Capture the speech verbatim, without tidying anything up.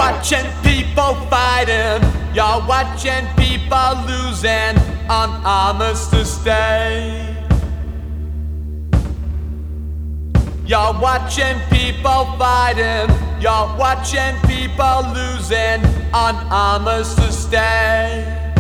watching people fighting, you're watching people losing on Armistice Day. You're watching people fighting, you're watching people losing on Armistice Day.